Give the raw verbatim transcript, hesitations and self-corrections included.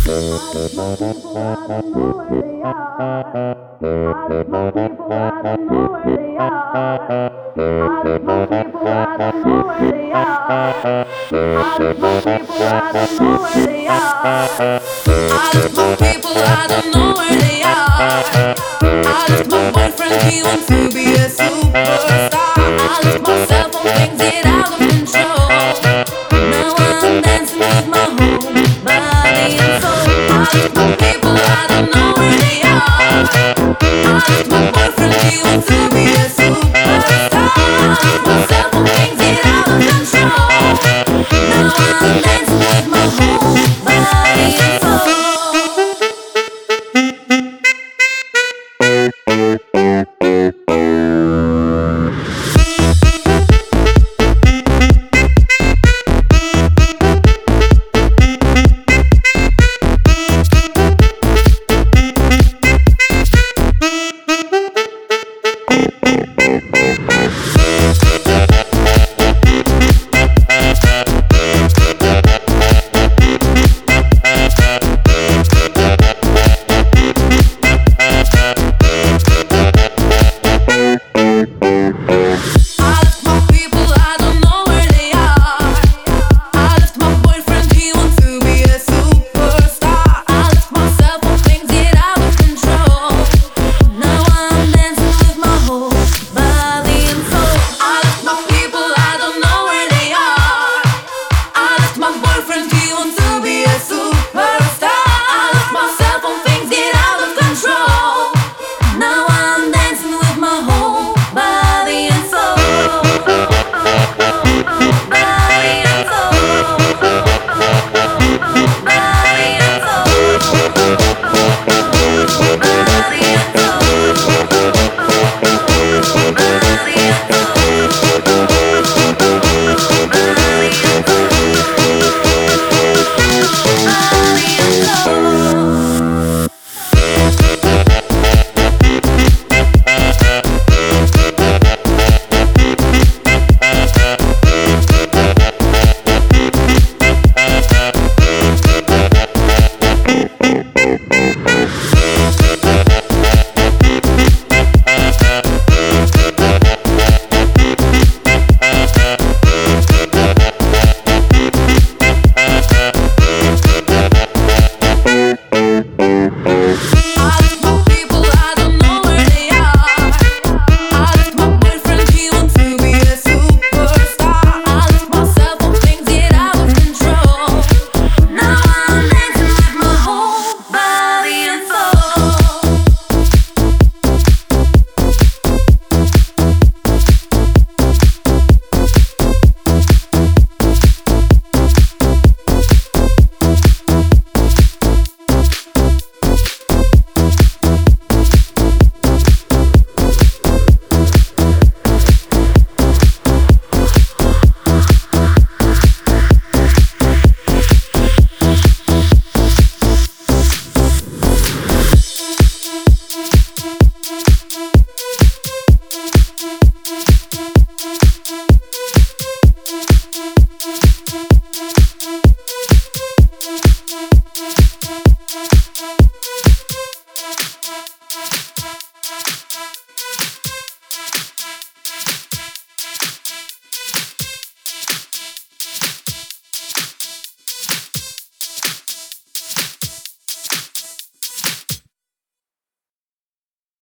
All the smoke people, I don't know where they are. All the smoke people, I don't know where they are. All the smoke people, I don't know where they are. All the smoke people, I don't know where they are. All the smoke people, I don't know where they are. I just my boyfriend, he wants to be a superstar. I just my cell phone things get out of control. Now I'm dancing with my whole body and soul. I just my